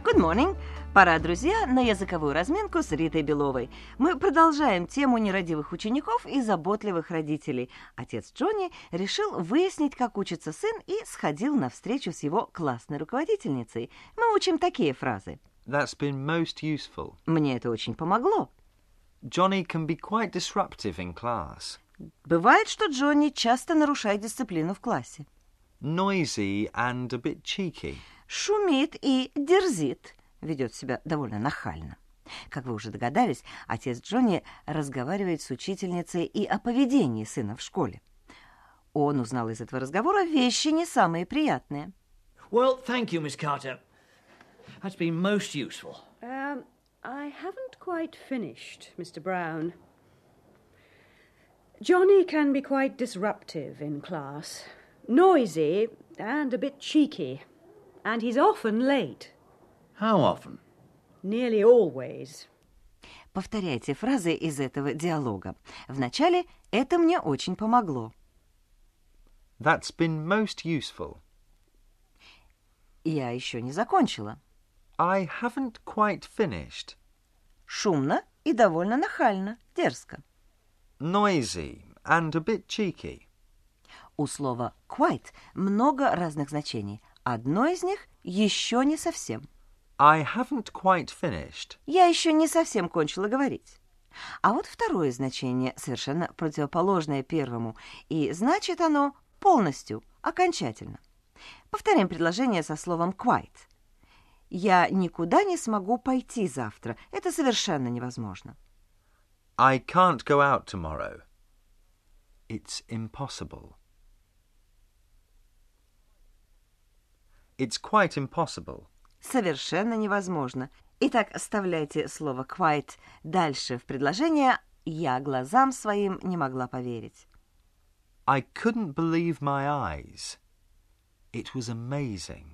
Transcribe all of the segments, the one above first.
Good morning! Пора, друзья, на языковую разминку с Ритой Беловой. Мы продолжаем тему нерадивых учеников и заботливых родителей. Отец Джонни решил выяснить, как учится сын, и сходил на встречу с его классной руководительницей. Мы учим такие фразы. That's been most useful. Мне это очень помогло. Johnny can be quite disruptive in class. Бывает, что Джонни часто нарушает дисциплину в классе. Noisy and a bit cheeky. Шумит и дерзит. Ведет себя довольно нахально. Как вы уже догадались, отец Джонни разговаривает с учительницей и о поведении сына в школе. Он узнал из этого разговора вещи не самые приятные. Well, thank you, Miss Carter. That's been most useful. I haven't quite finished, Mr. Brown. Johnny can be quite disruptive in class, noisy and a bit cheeky, and he's often late. How often? Nearly always. Повторяйте фразы из этого диалога. Вначале «это мне очень помогло». That's been most useful. Я еще не закончила. I haven't quite finished. Шумно и довольно нахально, дерзко. Noisy and a bit cheeky. У слова quite много разных значений. Одно из них еще не совсем. I haven't quite finished. Я еще не совсем кончила говорить. А вот второе значение совершенно противоположное первому, и значит оно полностью, окончательно. Повторяем предложение со словом quite. Я никуда не смогу пойти завтра. Это совершенно невозможно. I can't go out tomorrow. It's impossible. It's quite impossible. Совершенно невозможно. Итак, оставляйте слово quite дальше в предложение. Я глазам своим не могла поверить. I couldn't believe my eyes. It was amazing.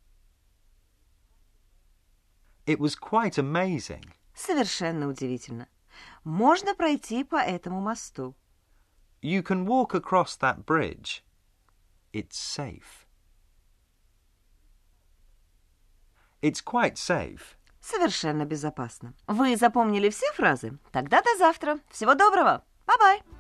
It was quite amazing. Совершенно удивительно. Можно пройти по этому мосту. You can walk across that bridge. It's safe. It's quite safe. Совершенно безопасно. Вы запомнили все фразы? Тогда до завтра. Всего доброго. Bye-bye.